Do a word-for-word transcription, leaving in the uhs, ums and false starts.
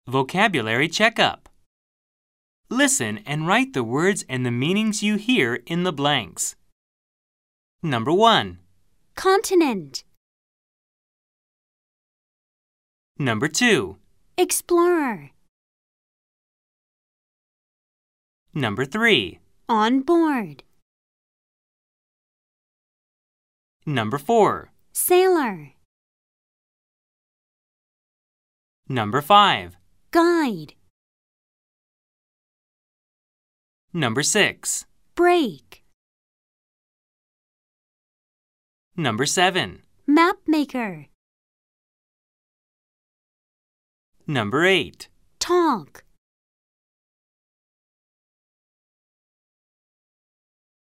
Vocabulary Checkup. Listen and write the words and the meanings you hear in the blanks. Number one. Continent. Number two. Explorer. Number three. On board. Number four. Sailor. Number five. Guide. Number six. Break. Number seven. Map maker. Number eight. Talk.